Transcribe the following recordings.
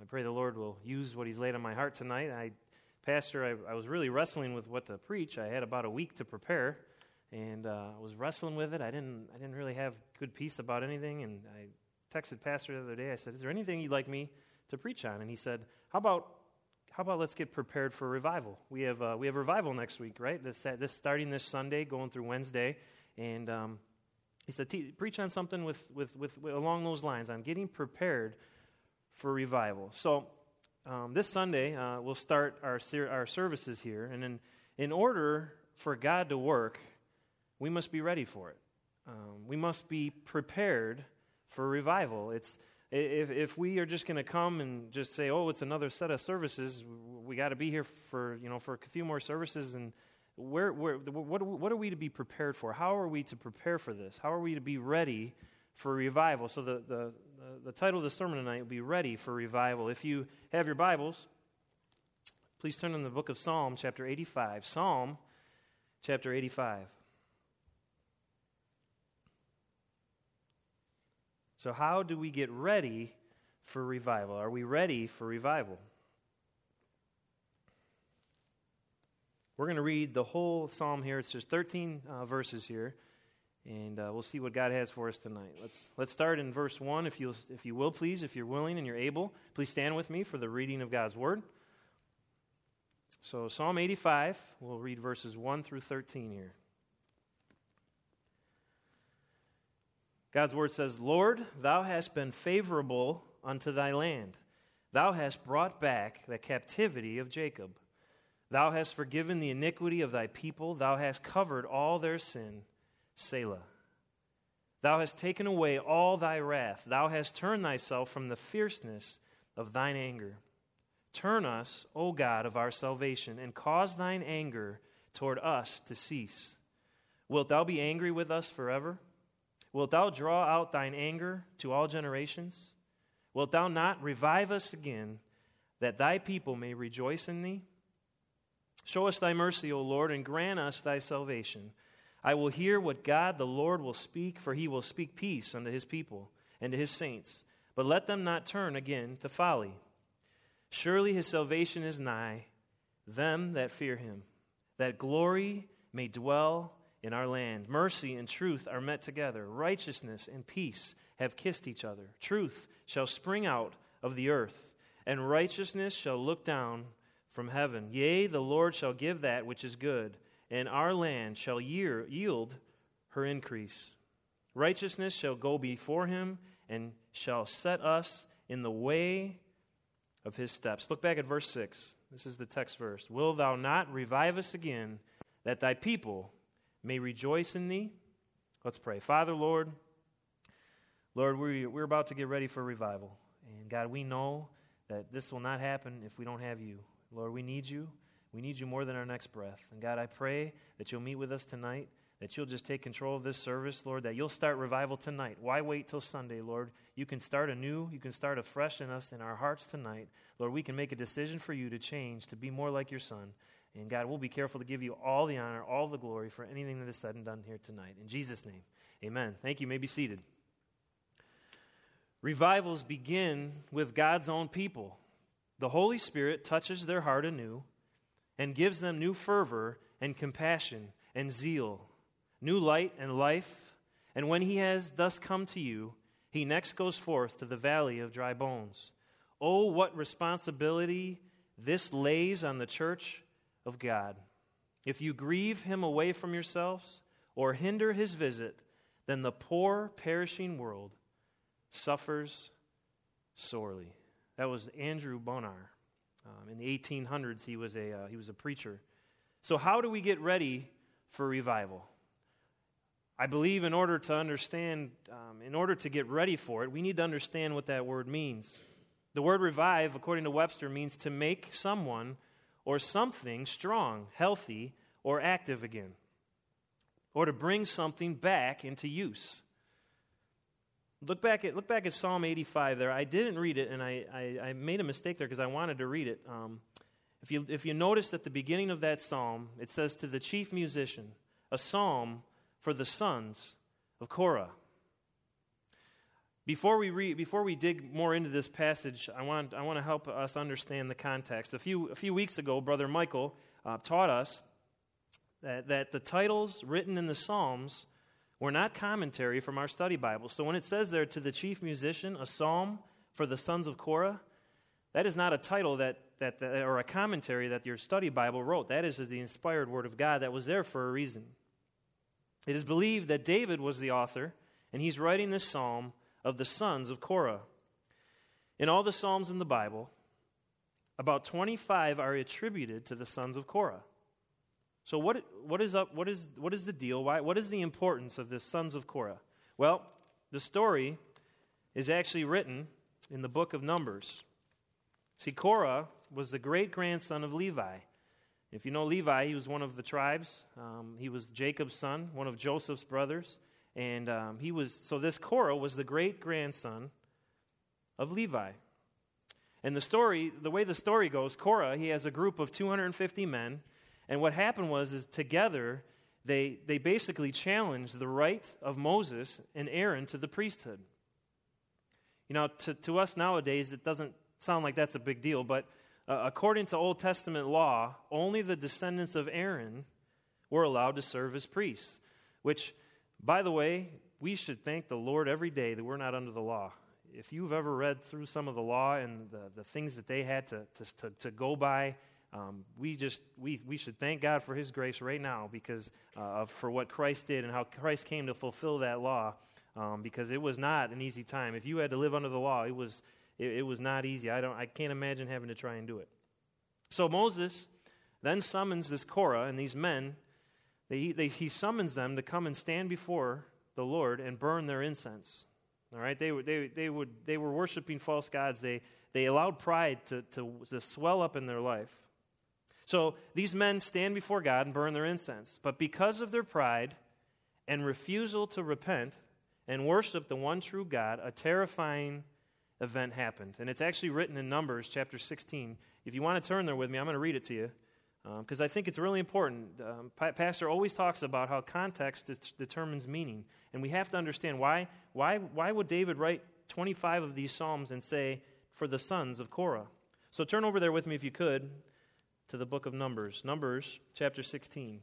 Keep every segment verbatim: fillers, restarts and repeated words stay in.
pray the Lord will use what He's laid on my heart tonight. I, Pastor, I, I was really wrestling with what to preach. I had about a week to prepare, and uh, I was wrestling with it. I didn't, I didn't really have good peace about anything, and I texted Pastor the other day. I said, "Is there anything you'd like me to preach on?" And he said, "How about, how about let's get prepared for revival? We have, uh, we have revival next week, right? This, this starting this Sunday, going through Wednesday, and um, he said, preach on something with, with, with, with along those lines on getting prepared for revival." So um, this Sunday uh, we'll start our ser- our services here, and in in order for God to work, we must be ready for it. Um, we must be prepared for revival. It's if if we are just going to come and just say, "Oh, it's another set of services," we got to be here for you know for a few more services. And where where what what are we to be prepared for? How are we to prepare for this? How are we to be ready for revival? So the, the, the title of the sermon tonight will be Ready for Revival. If you have your Bibles, please turn in the book of Psalm, chapter eighty-five. Psalm, chapter eighty-five. So how do we get ready for revival? Are we ready for revival? We're going to read the whole psalm here. It's just thirteen uh, verses here. And uh, we'll see what God has for us tonight. Let's let's start in verse one, if you if you will, please, if you're willing and you're able. Please stand with me for the reading of God's Word. So Psalm eighty-five, we'll read verses one through thirteen here. God's Word says, "Lord, Thou hast been favorable unto Thy land. Thou hast brought back the captivity of Jacob. Thou hast forgiven the iniquity of Thy people. Thou hast covered all their sin. Selah. Thou hast taken away all Thy wrath. Thou hast turned Thyself from the fierceness of Thine anger. Turn us, O God of our salvation, and cause Thine anger toward us to cease. Wilt Thou be angry with us forever? Wilt Thou draw out Thine anger to all generations? Wilt Thou not revive us again, that Thy people may rejoice in Thee? Show us Thy mercy, O Lord, and grant us Thy salvation. I will hear what God the Lord will speak, for He will speak peace unto His people and to His saints. But let them not turn again to folly. Surely His salvation is nigh them that fear Him, that glory may dwell in our land. Mercy and truth are met together. Righteousness and peace have kissed each other. Truth shall spring out of the earth, and righteousness shall look down from heaven. Yea, the Lord shall give that which is good, and our land shall year, yield her increase. Righteousness shall go before Him, and shall set us in the way of His steps. Look back at verse six. This is the text verse. Will Thou not revive us again, that Thy people may rejoice in Thee? Let's pray. Father, Lord, Lord, we, we're about to get ready for revival. And God, we know that this will not happen if we don't have You. Lord, we need You. We need You more than our next breath. And God, I pray that You'll meet with us tonight, that You'll just take control of this service, Lord, that You'll start revival tonight. Why wait till Sunday, Lord? You can start anew. You can start afresh in us, in our hearts tonight. Lord, we can make a decision for You to change, to be more like Your Son. And God, we'll be careful to give You all the honor, all the glory for anything that is said and done here tonight. In Jesus' name, amen. Thank you. You may be seated. Revivals begin with God's own people. The Holy Spirit touches their heart anew and gives them new fervor and compassion and zeal, new light and life. And when He has thus come to you, He next goes forth to the valley of dry bones. Oh, what responsibility this lays on the church of God. If you grieve Him away from yourselves or hinder His visit, then the poor, perishing world suffers sorely. That was Andrew Bonar. Um, in the eighteen hundreds, he was a uh, he was a preacher. So how do we get ready for revival? I believe in order to understand, um, in order to get ready for it, we need to understand what that word means. The word revive, according to Webster, means to make someone or something strong, healthy, or active again, or to bring something back into use. Look back at look back at Psalm eighty-five there. I didn't read it, and I, I, I made a mistake there because I wanted to read it. Um, if you if you noticed at the beginning of that psalm, it says to the chief musician, a psalm for the sons of Korah. Before we read, before we dig more into this passage, I want I want to help us understand the context. A few a few weeks ago, Brother Michael uh, taught us that that the titles written in the Psalms were not commentary from our study Bible. So when it says there, to the chief musician, a psalm for the sons of Korah, that is not a title that that, that or a commentary that your study Bible wrote. That is the inspired word of God that was there for a reason. It is believed that David was the author, and he's writing this psalm of the sons of Korah. In all the Psalms in the Bible, about twenty-five are attributed to the sons of Korah. So what what is up? What is what is the deal? Why? What is the importance of the sons of Korah? Well, the story is actually written in the book of Numbers. See, Korah was the great-grandson of Levi. If you know Levi, he was one of the tribes. Um, he was Jacob's son, one of Joseph's brothers. And um, he was, so this Korah was the great-grandson of Levi. And the story, the way the story goes, Korah, he has a group of two hundred fifty men. And what happened was, is together, they, they basically challenged the right of Moses and Aaron to the priesthood. You know, to, to us nowadays, it doesn't sound like that's a big deal, but uh, according to Old Testament law, only the descendants of Aaron were allowed to serve as priests, which, by the way, we should thank the Lord every day that we're not under the law. If you've ever read through some of the law and the, the things that they had to, to, to, to go by, um, we just we, we should thank God for His grace right now because uh, of for what Christ did and how Christ came to fulfill that law. Um, because it was not an easy time. If you had to live under the law, it was it, it was not easy. I don't I can't imagine having to try and do it. So Moses then summons this Korah and these men. They, they, he summons them to come and stand before the Lord and burn their incense. All right, they were they they would they were worshiping false gods. They they allowed pride to, to to swell up in their life. So these men stand before God and burn their incense. But because of their pride and refusal to repent and worship the one true God, a terrifying event happened. And it's actually written in Numbers chapter sixteen. If you want to turn there with me, I'm going to read it to you. Because um, I think it's really important. Um, pa- Pastor always talks about how context det- determines meaning. And we have to understand why, why, why would David write twenty-five of these Psalms and say, for the sons of Korah? So turn over there with me, if you could, to the book of Numbers. Numbers chapter sixteen.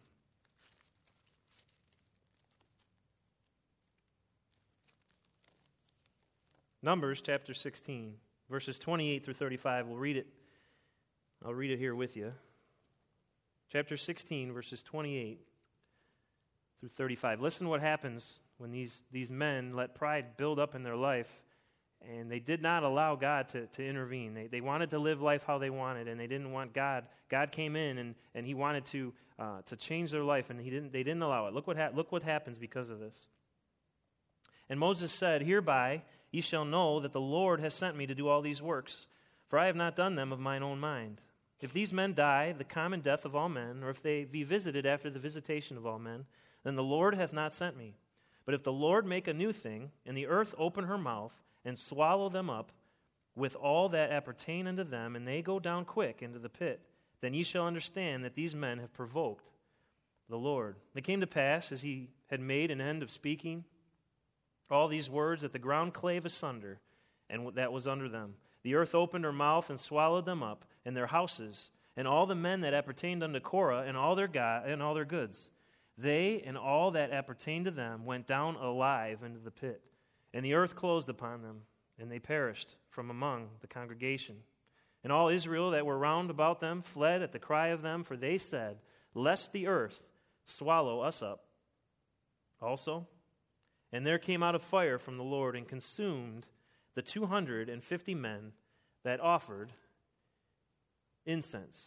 Numbers chapter sixteen, verses twenty-eight through thirty-five. We'll read it. I'll read it here with you. Chapter sixteen, verses twenty-eight through thirty-five. Listen to what happens when these, these men let pride build up in their life, and they did not allow God to, to intervene. They, they wanted to live life how they wanted, and they didn't want God. God came in, and, and He wanted to uh, to change their life, and he didn't. They didn't allow it. Look what ha- look what happens because of this. And Moses said, hereby ye shall know that the Lord has sent me to do all these works, for I have not done them of mine own mind. If these men die the common death of all men, or if they be visited after the visitation of all men, then the Lord hath not sent me. But if the Lord make a new thing, and the earth open her mouth, and swallow them up with all that appertain unto them, and they go down quick into the pit, then ye shall understand that these men have provoked the Lord. And it came to pass, as he had made an end of speaking all these words, that the ground clave asunder, and that was under them. The earth opened her mouth and swallowed them up, and their houses, and all the men that appertained unto Korah, and all their God, and all their goods. They and all that appertained to them went down alive into the pit. And the earth closed upon them, and they perished from among the congregation. And all Israel that were round about them fled at the cry of them, for they said, lest the earth swallow us up also. And there came out a fire from the Lord, and consumed the two hundred and fifty men that offered incense.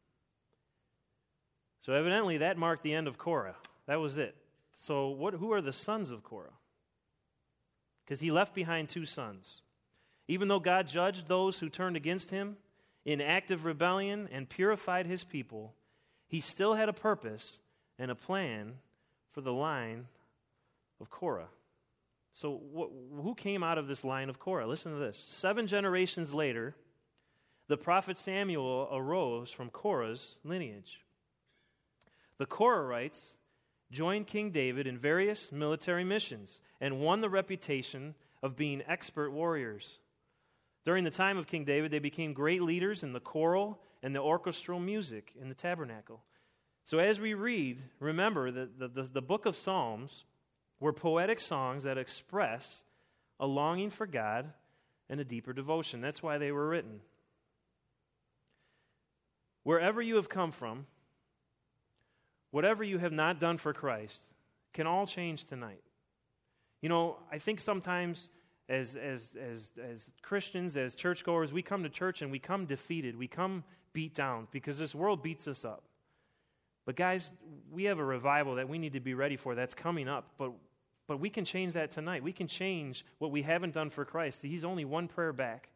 So evidently that marked the end of Korah. That was it. So what? Who are the sons of Korah? Because he left behind two sons. Even though God judged those who turned against him in active rebellion and purified his people, he still had a purpose and a plan for the line of Korah. So wh- who came out of this line of Korah? Listen to this. Seven generations later, the prophet Samuel arose from Korah's lineage. The Korahites joined King David in various military missions and won the reputation of being expert warriors. During the time of King David, they became great leaders in the choral and the orchestral music in the tabernacle. So as we read, remember that the, the, the book of Psalms were poetic songs that express a longing for God and a deeper devotion. That's why they were written. Wherever you have come from, whatever you have not done for Christ, can all change tonight. You know, I think sometimes as as as as Christians, as churchgoers, we come to church and we come defeated. We come beat down because this world beats us up. But guys, we have a revival that we need to be ready for that's coming up. But but we can change that tonight. We can change what we haven't done for Christ. He's only one prayer back.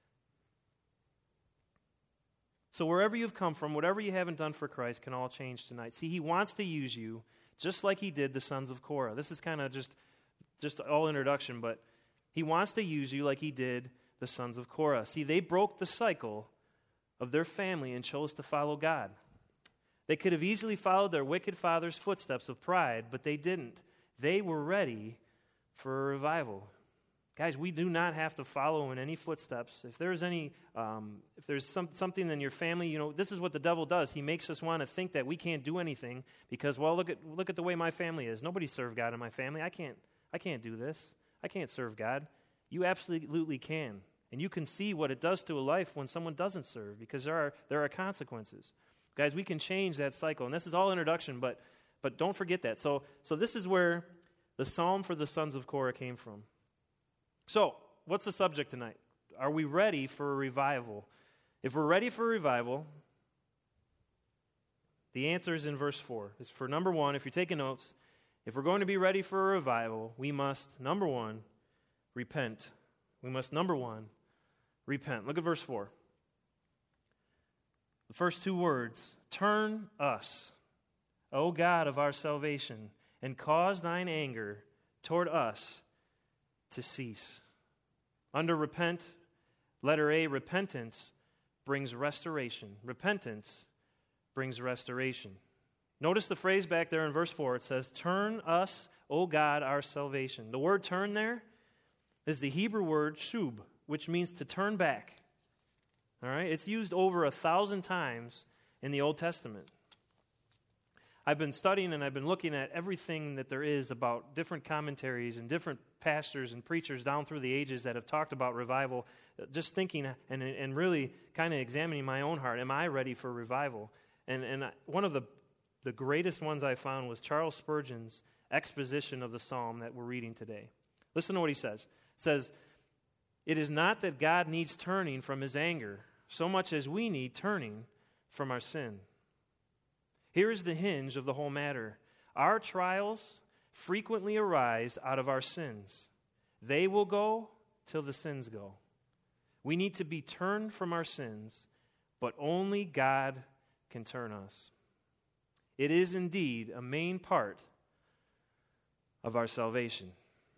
So wherever you've come from, whatever you haven't done for Christ can all change tonight. See, he wants to use you just like he did the sons of Korah. This is kind of just, just all introduction, but he wants to use you like he did the sons of Korah. See, they broke the cycle of their family and chose to follow God. They could have easily followed their wicked father's footsteps of pride, but they didn't. They were ready for a revival. Guys, we do not have to follow in any footsteps. If there's any, um, if there's some, something in your family, you know, this is what the devil does. He makes us want to think that we can't do anything because, well, look at look at the way my family is. Nobody served God in my family. I can't, I can't do this. I can't serve God. You absolutely can, and you can see what it does to a life when someone doesn't serve because there are there are consequences. Guys, we can change that cycle, and this is all introduction, but but don't forget that. So so this is where the psalm for the sons of Korah came from. So, what's the subject tonight? Are we ready for a revival? If we're ready for a revival, the answer is in verse four. It's for number one, if you're taking notes, if we're going to be ready for a revival, we must, number one, repent. We must, number one, repent. Look at verse four. The first two words, turn us, O God of our salvation, and cause thine anger toward us to cease. Under repent, letter A, repentance brings restoration. Repentance brings restoration. Notice the phrase back there in verse four. It says, turn us, O God, our salvation. The word turn there is the Hebrew word shub, which means to turn back. All right? It's used over a thousand times in the Old Testament. I've been studying and I've been looking at everything that there is about different commentaries and different pastors and preachers down through the ages that have talked about revival, just thinking and, and really kind of examining my own heart. Am I ready for revival? And, and one of the, the greatest ones I found was Charles Spurgeon's exposition of the psalm that we're reading today. Listen to what he says. It says, it is not that God needs turning from his anger so much as we need turning from our sin. Here is the hinge of the whole matter. Our trials frequently arise out of our sins. They will go till the sins go. We need to be turned from our sins, but only God can turn us. It is indeed a main part of our salvation.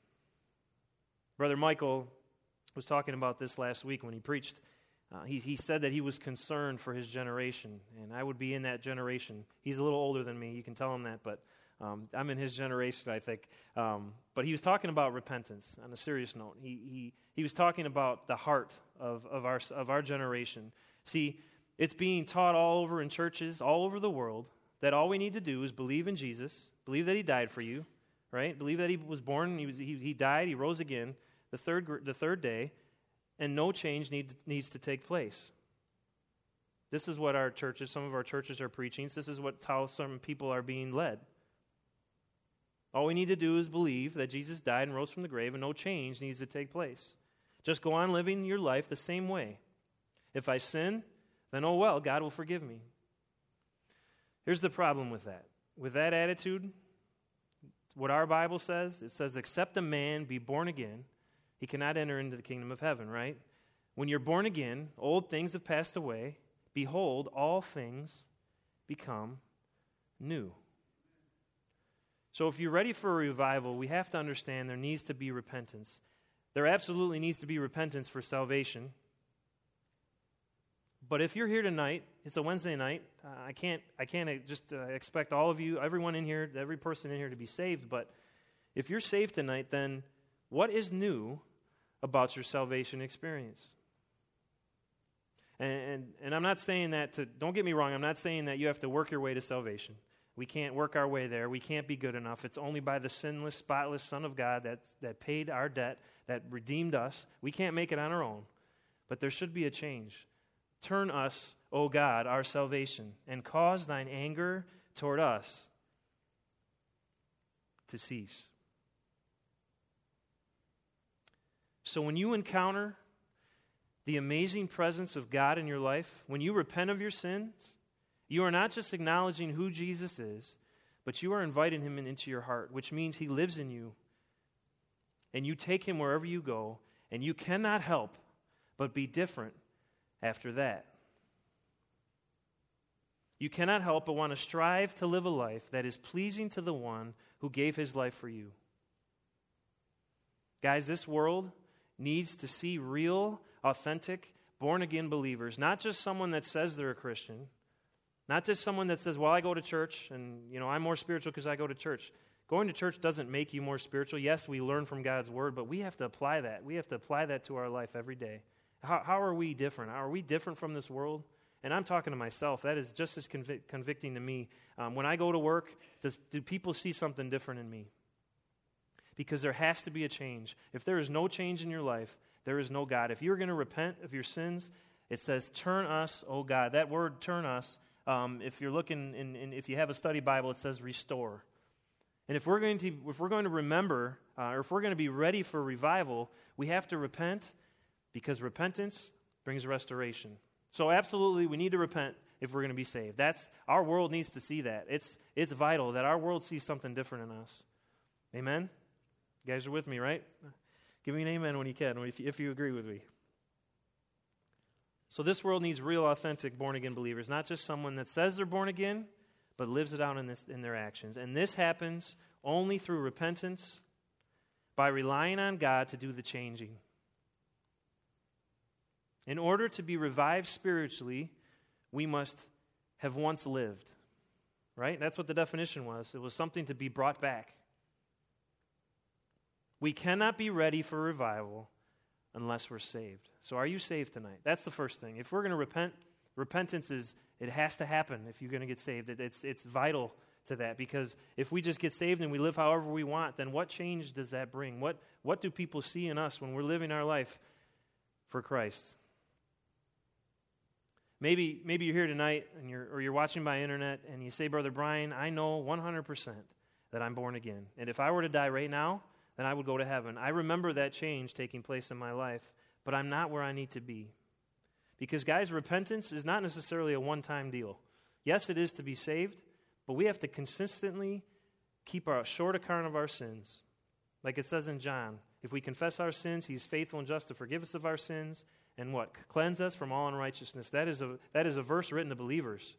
Brother Michael was talking about this last week when he preached. Uh, he, he said that he was concerned for his generation, and I would be in that generation. He's a little older than me. You can tell him that, but um, I'm in his generation, I think. Um, but he was talking about repentance on a serious note. He he he was talking about the heart of, of our of our generation. See, it's being taught all over in churches, all over the world, that all we need to do is believe in Jesus, believe that he died for you, right? Believe that he was born, he was he, he died, he rose again the third the third day. And no change need, needs to take place. This is what our churches, some of our churches are preaching. This is what, how some people are being led. All we need to do is believe that Jesus died and rose from the grave, and no change needs to take place. Just go on living your life the same way. If I sin, then oh well, God will forgive me. Here's the problem with that. With that attitude, what our Bible says, it says, except a man be born again, he cannot enter into the kingdom of heaven, right? When you're born again, old things have passed away. Behold, all things become new. So if you're ready for a revival, we have to understand there needs to be repentance. There absolutely needs to be repentance for salvation. But if you're here tonight, it's a Wednesday night. Uh, I can't I can't just uh, expect all of you, everyone in here, every person in here to be saved. But if you're saved tonight, then what is new about your salvation experience. And, and, and I'm not saying that to, don't get me wrong, I'm not saying that you have to work your way to salvation. We can't work our way there. We can't be good enough. It's only by the sinless, spotless Son of God that, that paid our debt, that redeemed us. We can't make it on our own. But there should be a change. Turn us, O God, our salvation, and cause thine anger toward us to cease. So when you encounter the amazing presence of God in your life, when you repent of your sins, you are not just acknowledging who Jesus is, but you are inviting him into your heart, which means he lives in you. And you take him wherever you go, and you cannot help but be different after that. You cannot help but want to strive to live a life that is pleasing to the one who gave his life for you. Guys, this world needs to see real, authentic, born-again believers, not just someone that says they're a Christian, not just someone that says, well, I go to church, and, you know, I'm more spiritual because I go to church. Going to church doesn't make you more spiritual. Yes, we learn from God's word, but we have to apply that. We have to apply that to our life every day. How, how are we different? Are we different from this world? And I'm talking to myself. That is just as convic- convicting to me. Um, when I go to work, does, do people see something different in me? Because there has to be a change. If there is no change in your life, there is no God. If you're going to repent of your sins, it says, turn us, O God. That word, turn us, um, if you're looking, in, in, if you have a study Bible, it says restore. And if we're going to, if we're going to remember, uh, or if we're going to be ready for revival, we have to repent, because repentance brings restoration. So absolutely, we need to repent if we're going to be saved. That's, our world needs to see that. It's, it's vital that our world sees something different in us. Amen? You guys are with me, right? Give me an amen when you can, if you, if you agree with me. So this world needs real, authentic, born-again believers, not just someone that says they're born again, but lives it out in, this, in their actions. And this happens only through repentance, by relying on God to do the changing. In order to be revived spiritually, we must have once lived, right? That's what the definition was. It was something to be brought back. We cannot be ready for revival unless we're saved. So are you saved tonight? That's the first thing. If we're going to repent, repentance is, it has to happen if you're going to get saved. It, it's, it's vital to that, because if we just get saved and we live however we want, then what change does that bring? What, what do people see in us when we're living our life for Christ? Maybe, maybe you're here tonight and you're, or you're watching by internet and you say, Brother Brian, I know one hundred percent that I'm born again. And if I were to die right now, then I would go to heaven. I remember that change taking place in my life, but I'm not where I need to be. Because, guys, repentance is not necessarily a one-time deal. Yes, it is to be saved, but we have to consistently keep a short account of our sins. Like it says in John, if we confess our sins, he's faithful and just to forgive us of our sins and what? Cleanse us from all unrighteousness. That is a, that is a verse written to believers.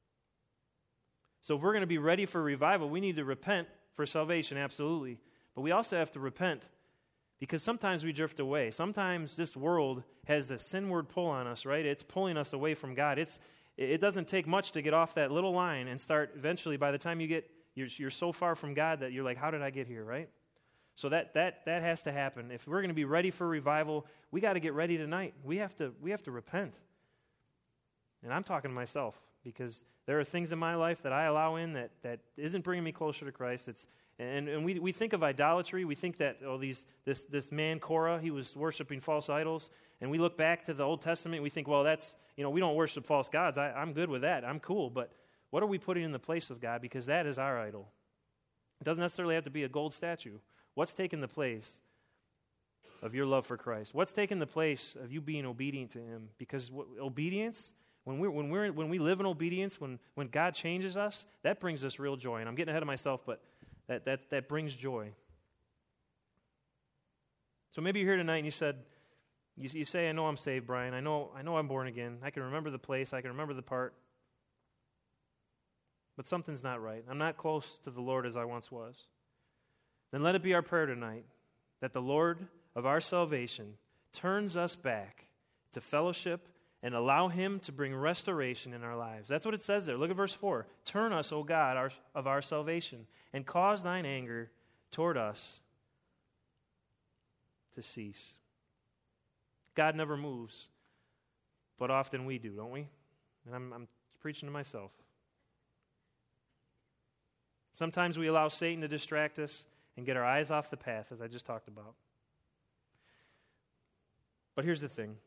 So if we're going to be ready for revival, we need to repent for salvation, absolutely. But we also have to repent because sometimes we drift away. Sometimes this world has a sinward pull on us, right? It's pulling us away from God. It's It doesn't take much to get off that little line and start eventually, by the time you get, you're, you're so far from God that you're like, how did I get here, right? So that that that has to happen. If we're going to be ready for revival, we got to get ready tonight. We have to we have to repent. And I'm talking to myself because there are things in my life that I allow in that, that isn't bringing me closer to Christ. It's and, and we we think of idolatry. We think that oh these this this man Korah, he was worshiping false idols, and we look back to the Old Testament. We think, well, that's you know we don't worship false gods. I, I'm good with that. I'm cool. But what are we putting in the place of God? Because that is our idol. It doesn't necessarily have to be a gold statue. What's taken the place of your love for Christ? What's taken the place of you being obedient to Him? Because w- obedience, when we when we when we live in obedience, when when God changes us, that brings us real joy. And I'm getting ahead of myself, but that that that brings joy. So maybe you're here tonight and you said, you, you say, I know I'm saved, Brian. I know I know I'm born again. I can remember the place. I can remember the part. But something's not right. I'm not close to the Lord as I once was. Then let it be our prayer tonight that the Lord of our salvation turns us back to fellowship and allow Him to bring restoration in our lives. That's what it says there. Look at verse four. Turn us, O God, our, of our salvation, and cause thine anger toward us to cease. God never moves, but often we do, don't we? And I'm, I'm preaching to myself. Sometimes we allow Satan to distract us and get our eyes off the path, as I just talked about. But here's the thing.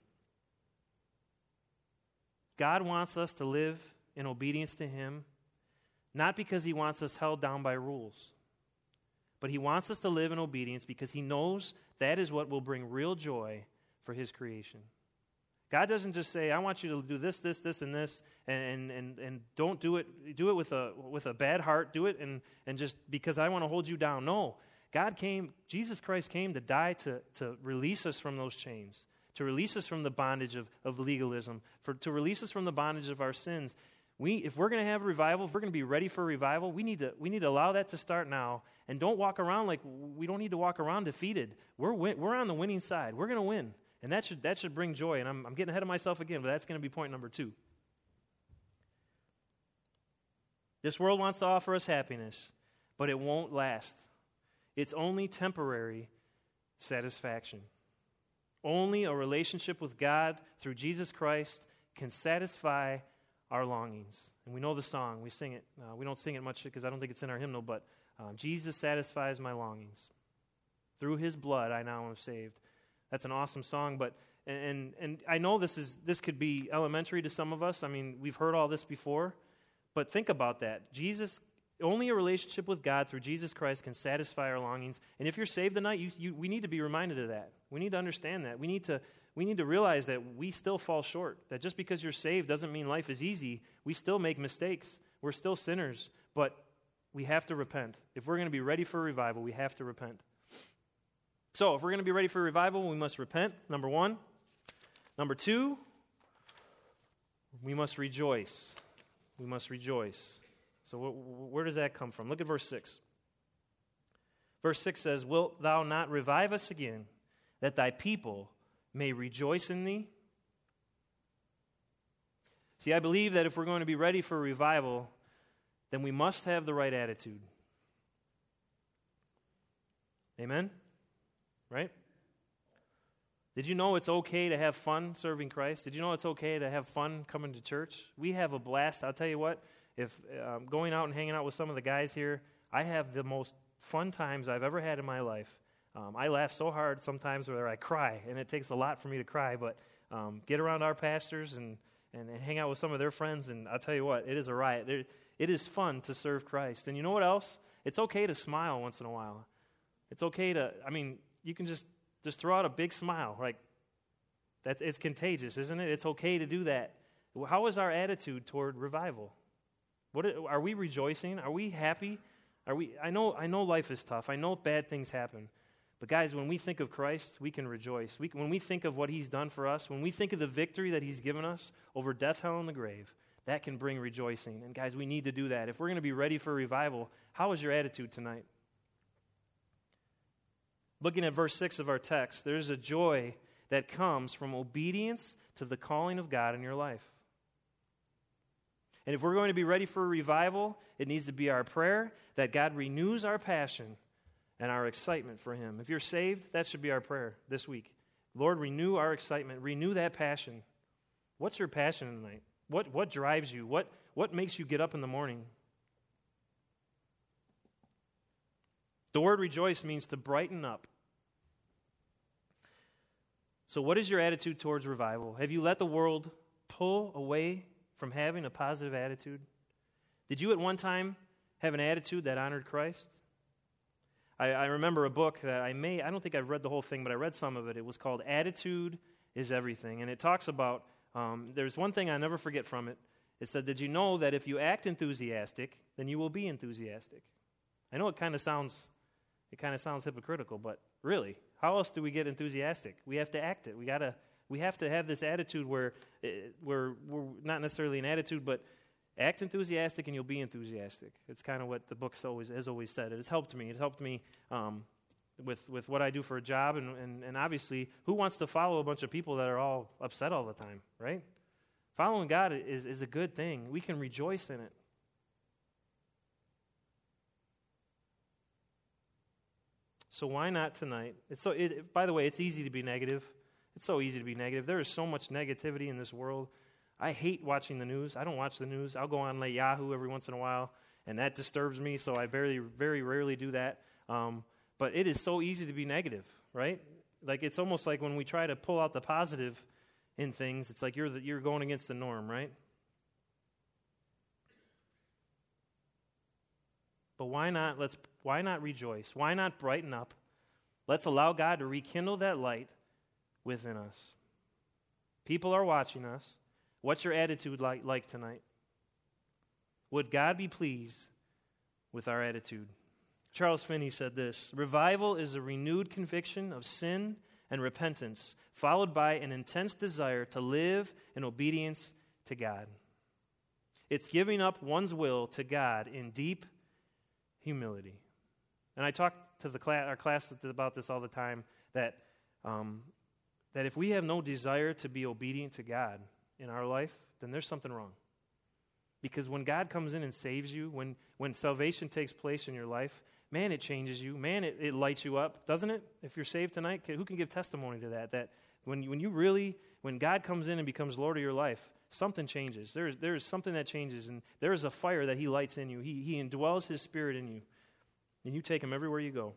God wants us to live in obedience to Him, not because He wants us held down by rules, but He wants us to live in obedience because He knows that is what will bring real joy for His creation. God doesn't just say, I want you to do this, this, this, and this, and and and don't do it, do it with a with a bad heart, do it and, and just because I want to hold you down. No. God came, Jesus Christ came to die to, to release us from those chains, to release us from the bondage of, of legalism, for to release us from the bondage of our sins. We, if we're going to have revival, if we're going to be ready for revival, we need to we need to allow that to start now, and don't walk around like we don't need to walk around defeated. We're win, we're on the winning side. We're going to win. And that should that should bring joy. And I'm, I'm getting ahead of myself again, but that's going to be point number two. This world wants to offer us happiness, but it won't last. It's only temporary satisfaction. Only a relationship with God through Jesus Christ can satisfy our longings. And we know the song. We sing it. Uh, we don't sing it much because I don't think it's in our hymnal, but um, Jesus satisfies my longings. Through His blood I now am saved. That's an awesome song, but and and I know this is this could be elementary to some of us. I mean, we've heard all this before, but think about that. Jesus, only a relationship with God through Jesus Christ can satisfy our longings. And if you're saved tonight, you, you, we need to be reminded of that. We need to understand that. We need to we need to realize that we still fall short. That just because you're saved doesn't mean life is easy. We still make mistakes. We're still sinners, but we have to repent. If we're going to be ready for revival, we have to repent. So, if we're going to be ready for revival, we must repent, number one. Number two, we must rejoice. We must rejoice. So, wh- where does that come from? Look at verse six. Verse six says, Wilt thou not revive us again, that thy people may rejoice in thee? See, I believe that if we're going to be ready for revival, then we must have the right attitude. Amen? Right? Did you know it's okay to have fun serving Christ? Did you know it's okay to have fun coming to church? We have a blast. I'll tell you what, if um, going out and hanging out with some of the guys here, I have the most fun times I've ever had in my life. Um, I laugh so hard sometimes where I cry, and it takes a lot for me to cry, but um, get around our pastors and, and, and hang out with some of their friends, and I'll tell you what, it is a riot. It, it is fun to serve Christ. And you know what else? It's okay to smile once in a while. It's okay to, I mean, you can just, just throw out a big smile. Like, that's it's contagious, isn't it? It's okay to do that. How is our attitude toward revival? What are we rejoicing? Are we happy? Are we? I know, I know life is tough. I know bad things happen. But guys, when we think of Christ, we can rejoice. We, when we think of what He's done for us, when we think of the victory that He's given us over death, hell, and the grave, that can bring rejoicing. And guys, we need to do that. If we're going to be ready for revival, how is your attitude tonight? Looking at verse six of our text, there's a joy that comes from obedience to the calling of God in your life. And if we're going to be ready for a revival, it needs to be our prayer that God renews our passion and our excitement for Him. If you're saved, that should be our prayer this week. Lord, renew our excitement. Renew that passion. What's your passion tonight? What what drives you? What what makes you get up in the morning? The word rejoice means to brighten up. So what is your attitude towards revival? Have you let the world pull away from having a positive attitude? Did you at one time have an attitude that honored Christ? I, I remember a book that I may, I don't think I've read the whole thing, but I read some of it. It was called Attitude is Everything. And it talks about, um, there's one thing I never forget from it. It said, did you know that if you act enthusiastic, then you will be enthusiastic? I know it kind of sounds, it kind of sounds hypocritical, but really, how else do we get enthusiastic? We have to act it. We gotta. We have to have this attitude where uh, we're, we're not necessarily an attitude, but act enthusiastic and you'll be enthusiastic. It's kind of what the book always has always said. It has helped me. It helped me um, with with what I do for a job, and, and and obviously, who wants to follow a bunch of people that are all upset all the time, right? Following God is is a good thing. We can rejoice in it. So why not tonight? It's so. It, by the way, it's easy to be negative. It's so easy to be negative. There is so much negativity in this world. I hate watching the news. I don't watch the news. I'll go on like Yahoo every once in a while, and that disturbs me, so I very, very rarely do that. Um, but it is so easy to be negative, right? Like, it's almost like when we try to pull out the positive in things, it's like you're the, you're going against the norm, right? But why not? Let's why not rejoice? Why not brighten up? Let's allow God to rekindle that light within us. People are watching us. What's your attitude like, like tonight? Would God be pleased with our attitude? Charles Finney said this: revival is a renewed conviction of sin and repentance, followed by an intense desire to live in obedience to God. It's giving up one's will to God in deep humility. And I talk to the class, our class about this all the time, that um, that if we have no desire to be obedient to God in our life, then there's something wrong. Because when God comes in and saves you, when, when salvation takes place in your life, man, it changes you. Man, it, it lights you up, doesn't it? If you're saved tonight, who can give testimony to that? That when you, when you really, when God comes in and becomes Lord of your life, something changes. There's there's something that changes, and there is a fire that He lights in you. He He indwells His Spirit in you, and you take Him everywhere you go.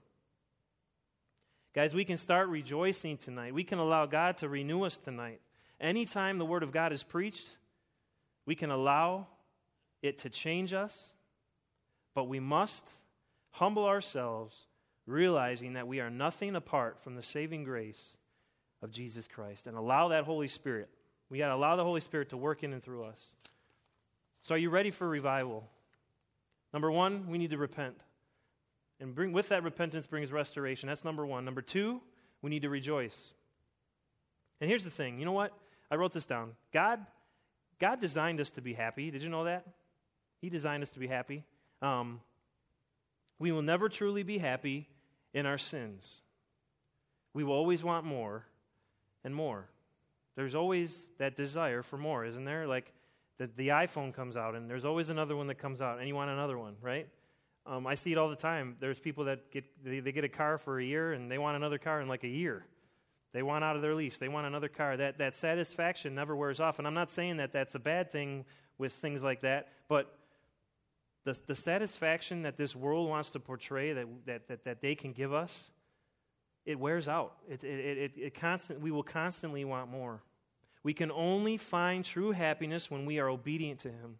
Guys, we can start rejoicing tonight. We can allow God to renew us tonight. Anytime the Word of God is preached, we can allow it to change us, but we must humble ourselves, realizing that we are nothing apart from the saving grace of Jesus Christ, and allow that Holy Spirit. We got to allow the Holy Spirit to work in and through us. So are you ready for revival? Number one, we need to repent. And bring with that repentance brings restoration. That's number one. Number two, we need to rejoice. And here's the thing. You know what? I wrote this down. God, God designed us to be happy. Did you know that? He designed us to be happy. Um, we will never truly be happy in our sins. We will always want more and more. There's always that desire for more, isn't there? Like the, the iPhone comes out, and there's always another one that comes out, and you want another one, right? Um, I see it all the time. There's people that get they, they get a car for a year, and they want another car in like a year. They want out of their lease. They want another car. That that satisfaction never wears off. And I'm not saying that that's a bad thing with things like that, but the the satisfaction that this world wants to portray that that that, that they can give us, it wears out. It it it, it constant. We will constantly want more. We can only find true happiness when we are obedient to Him.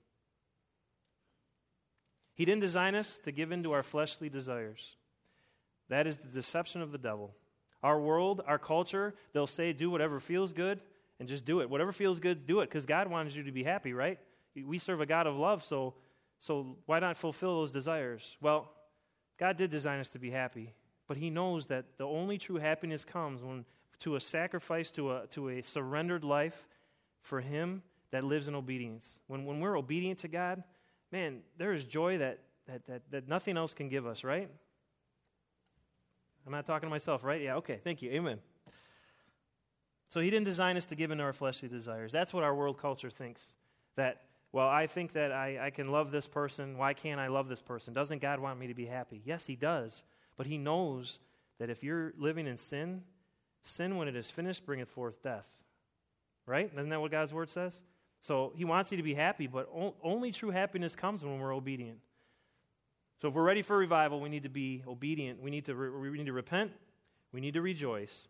He didn't design us to give in to our fleshly desires. That is the deception of the devil. Our world, our culture, they'll say do whatever feels good and just do it. Whatever feels good, do it, because God wants you to be happy, right? We serve a God of love, so, so why not fulfill those desires? Well, God did design us to be happy, but He knows that the only true happiness comes when to a sacrifice, to a to a surrendered life for Him that lives in obedience. When when we're obedient to God, man, there is joy that, that that that nothing else can give us, right? I'm not talking to myself, right? Yeah, okay, thank you, amen. So He didn't design us to give into our fleshly desires. That's what our world culture thinks. That, well, I think that I, I can love this person. Why can't I love this person? Doesn't God want me to be happy? Yes, He does. But He knows that if you're living in sin, sin when it is finished bringeth forth death. Right? Isn't that what God's Word says? So He wants you to be happy, but o- only true happiness comes when we're obedient. So if we're ready for revival, we need to be obedient. We need to re- we need to repent. We need to rejoice.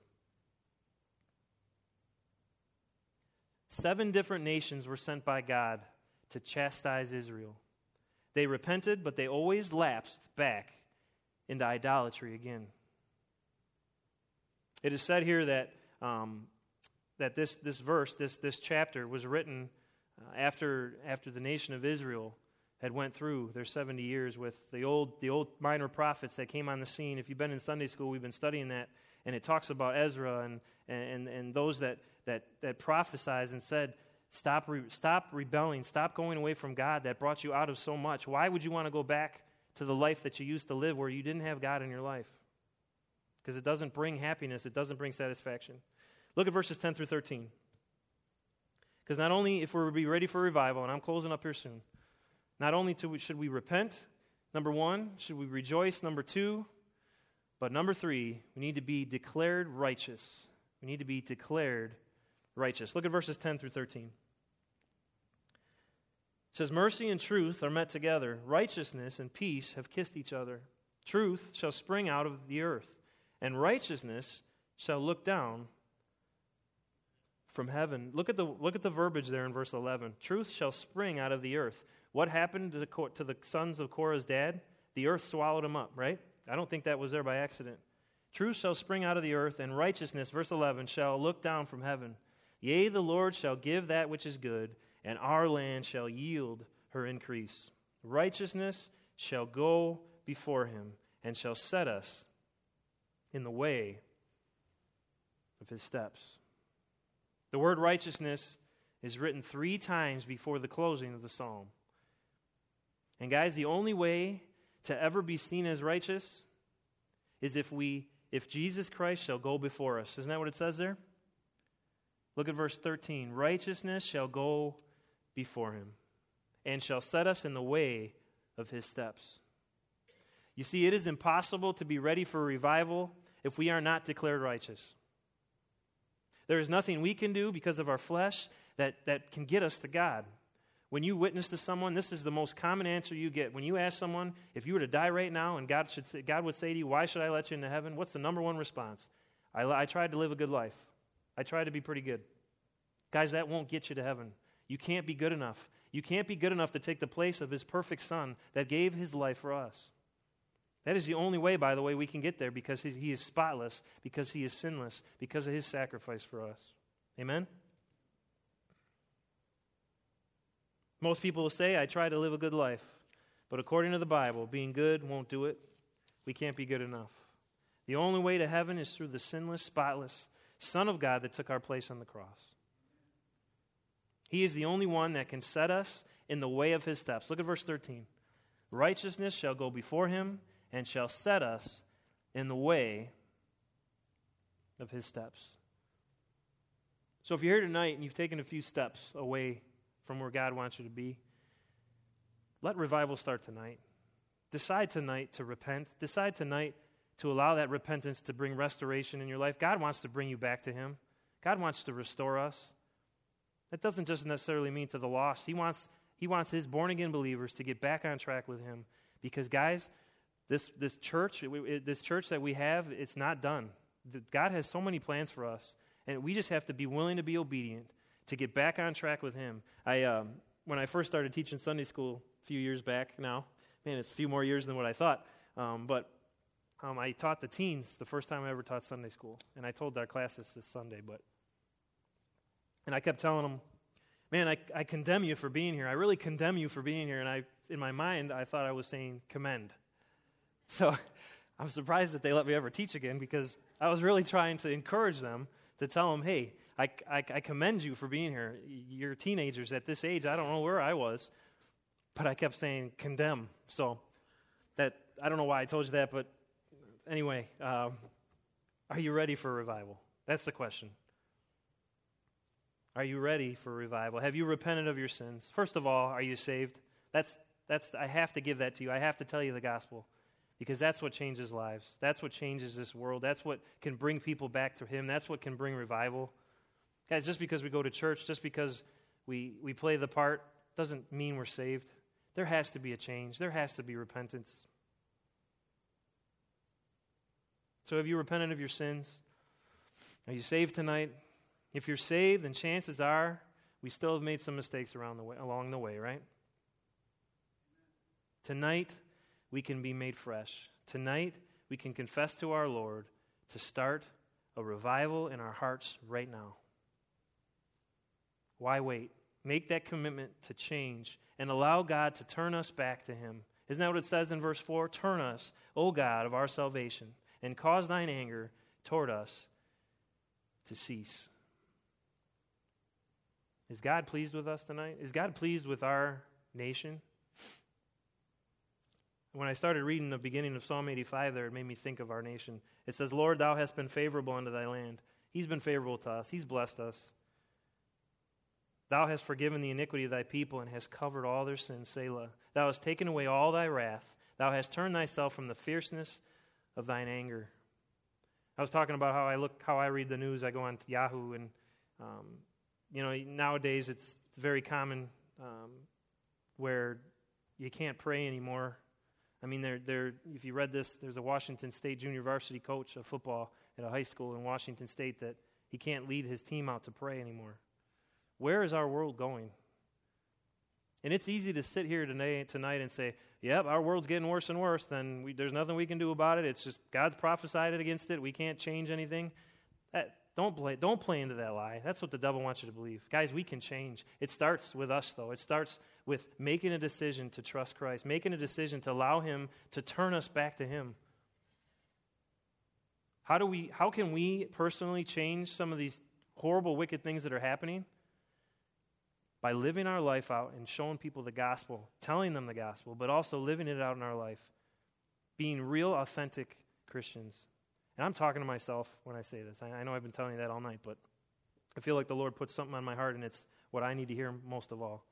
Seven different nations were sent by God to chastise Israel. They repented, but they always lapsed back into idolatry again. It is said here that um, that this this verse, this this chapter, was written uh, after after the nation of Israel had went through their seventy years with the old the old minor prophets that came on the scene. If you've been in Sunday school, we've been studying that, and it talks about Ezra and and and those that that that prophesied and said, stop re, stop rebelling, stop going away from God that brought you out of so much. Why would you want to go back to the life that you used to live where you didn't have God in your life? Because it doesn't bring happiness, it doesn't bring satisfaction. Look at verses ten through thirteen. Because not only if we're be ready for revival, and I'm closing up here soon, not only to, should we repent, number one, should we rejoice, number two, but number three, we need to be declared righteous. We need to be declared righteous. Look at verses ten through thirteen. It says, mercy and truth are met together. Righteousness and peace have kissed each other. Truth shall spring out of the earth, and righteousness shall look down from heaven. Look at the look at the verbiage there in verse eleven. Truth shall spring out of the earth. What happened to the, to the sons of Korah's dad? The earth swallowed them up, right? I don't think that was there by accident. Truth shall spring out of the earth, and righteousness, verse eleven, shall look down from heaven. Yea, the Lord shall give that which is good, and our land shall yield her increase. Righteousness shall go before him, and shall set us in the way of his steps. The word righteousness is written three times before the closing of the psalm. And guys, the only way to ever be seen as righteous is if we, if Jesus Christ shall go before us. Isn't that what it says there? Look at verse thirteen. Righteousness shall go before him, and shall set us in the way of his steps. You see, it is impossible to be ready for revival if we are not declared righteous. There is nothing we can do because of our flesh that, that can get us to God. When you witness to someone, this is the most common answer you get. When you ask someone, if you were to die right now and God should say, God would say to you, why should I let you into heaven? What's the number one response? I, I tried to live a good life. I tried to be pretty good. Guys, that won't get you to heaven. You can't be good enough. You can't be good enough to take the place of his perfect Son that gave his life for us. That is the only way, by the way, we can get there, because he, he is spotless, because he is sinless, because of his sacrifice for us. Amen? Most people will say, I try to live a good life. But according to the Bible, being good won't do it. We can't be good enough. The only way to heaven is through the sinless, spotless Son of God that took our place on the cross. He is the only one that can set us in the way of his steps. Look at verse thirteen. Righteousness shall go before him, and shall set us in the way of his steps. So if you're here tonight and you've taken a few steps away from where God wants you to be, let revival start tonight. Decide tonight to repent. Decide tonight to allow that repentance to bring restoration in your life. God wants to bring you back to him. God wants to restore us. That doesn't just necessarily mean to the lost. He wants, he wants his born-again believers to get back on track with him. Because, guys, this, this church, this church that we have, it's not done. God has so many plans for us, and we just have to be willing to be obedient to get back on track with him. I um, when I first started teaching Sunday school a few years back now, man, it's a few more years than what I thought, um, but um, I taught the teens the first time I ever taught Sunday school, and I told our classes this Sunday, but and I kept telling them, man, I, I condemn you for being here. I really condemn you for being here, and I, in my mind, I thought I was saying commend. So I'm surprised that they let me ever teach again, because I was really trying to encourage them to tell them, hey, I, I, I commend you for being here. You're teenagers at this age. I don't know where I was, but I kept saying condemn. So that I don't know why I told you that, but anyway, um, are you ready for revival? That's the question. Are you ready for revival? Have you repented of your sins? First of all, are you saved? That's that's I have to give that to you. I have to tell you the gospel, because that's what changes lives. That's what changes this world. That's what can bring people back to him. That's what can bring revival. Guys, just because we go to church, just because we, we play the part, doesn't mean we're saved. There has to be a change. There has to be repentance. So have you repented of your sins? Are you saved tonight? If you're saved, then chances are we still have made some mistakes around the way, along the way, right? Tonight, we can be made fresh. Tonight, we can confess to our Lord to start a revival in our hearts right now. Why wait? Make that commitment to change and allow God to turn us back to him. Isn't that what it says in verse four? Turn us, O God of our salvation, and cause thine anger toward us to cease. Is God pleased with us tonight? Is God pleased with our nation? When I started reading the beginning of Psalm eighty-five there, it made me think of our nation. It says, Lord, thou hast been favorable unto thy land. He's been favorable to us. He's blessed us. Thou hast forgiven the iniquity of thy people and hast covered all their sins, Selah. Thou hast taken away all thy wrath. Thou hast turned thyself from the fierceness of thine anger. I was talking about how I look, how I read the news. I go on to Yahoo, and um, you know, nowadays it's, it's very common um, where you can't pray anymore. I mean, they're, they're, if you read this, there's a Washington State junior varsity coach of football at a high school in Washington State that he can't lead his team out to pray anymore. Where is our world going? And it's easy to sit here today, tonight and say, yep, our world's getting worse and worse, then we, there's nothing we can do about it. It's just God's prophesied against it. We can't change anything. That, don't, play, don't play into that lie. That's what the devil wants you to believe. Guys, we can change. It starts with us, though. It starts with making a decision to trust Christ, making a decision to allow him to turn us back to him. How do we? How can we personally change some of these horrible, wicked things that are happening? By living our life out and showing people the gospel, telling them the gospel, but also living it out in our life, being real, authentic Christians. And I'm talking to myself when I say this. I, I know I've been telling you that all night, but I feel like the Lord put something on my heart, and it's what I need to hear most of all.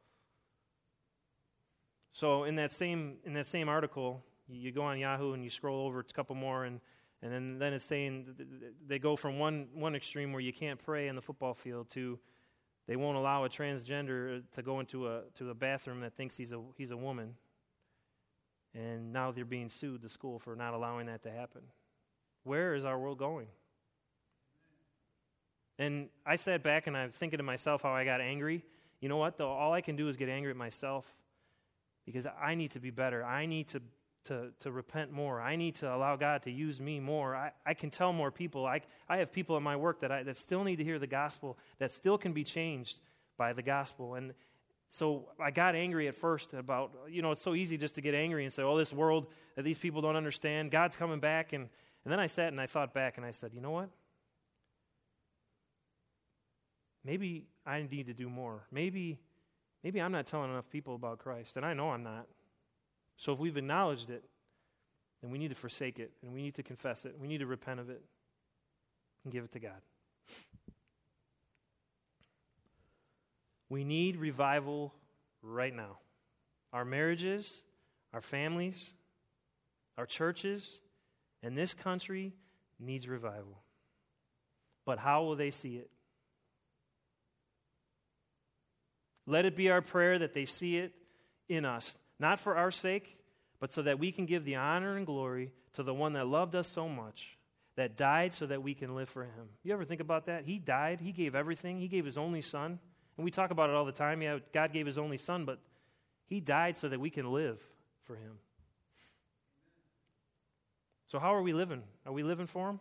So in that same in that same article, you go on Yahoo and you scroll over a couple more, and and then, then it's saying they go from one one extreme where you can't pray in the football field to they won't allow a transgender to go into a to a bathroom that thinks he's a he's a woman. And now they're being sued, the school, for not allowing that to happen. Where is our world going? And I sat back and I'm thinking to myself how I got angry. You know what, though? All I can do is get angry at myself because I need to be better. I need to to, to repent more. I need to allow God to use me more. I, I can tell more people. I, I have people in my work that I, that still need to hear the gospel, that still can be changed by the gospel. And so I got angry at first about, you know, it's so easy just to get angry and say, oh, this world that these people don't understand, God's coming back. And, and then I sat and I thought back and I said, you know what? Maybe I need to do more. Maybe, maybe I'm not telling enough people about Christ, and I know I'm not. So if we've acknowledged it, then we need to forsake it, and we need to confess it. We need to repent of it and give it to God. We need revival right now. Our marriages, our families, our churches, and this country needs revival. But how will they see it? Let it be our prayer that they see it in us. Not for our sake, but so that we can give the honor and glory to the one that loved us so much, that died so that we can live for him. You ever think about that? He died. He gave everything. He gave his only son. And we talk about it all the time. Yeah, God gave his only son, but he died so that we can live for him. So how are we living? Are we living for him?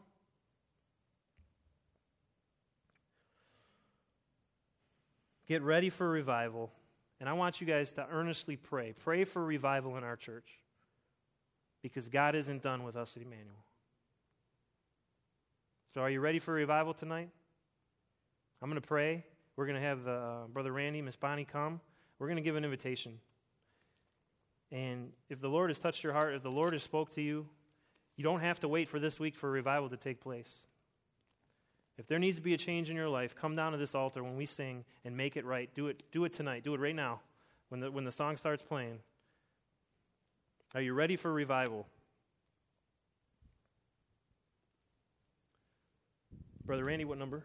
Get ready for revival. And I want you guys to earnestly pray. Pray for revival in our church. Because God isn't done with us at Emmanuel. So are you ready for revival tonight? I'm going to pray. We're going to have uh, Brother Randy, Miss Bonnie come. We're going to give an invitation. And if the Lord has touched your heart, if the Lord has spoke to you, you don't have to wait for this week for revival to take place. If there needs to be a change in your life, come down to this altar when we sing and make it right. Do it, do it tonight. Do it right now when the, when the song starts playing. Are you ready for revival? Brother Randy, what number?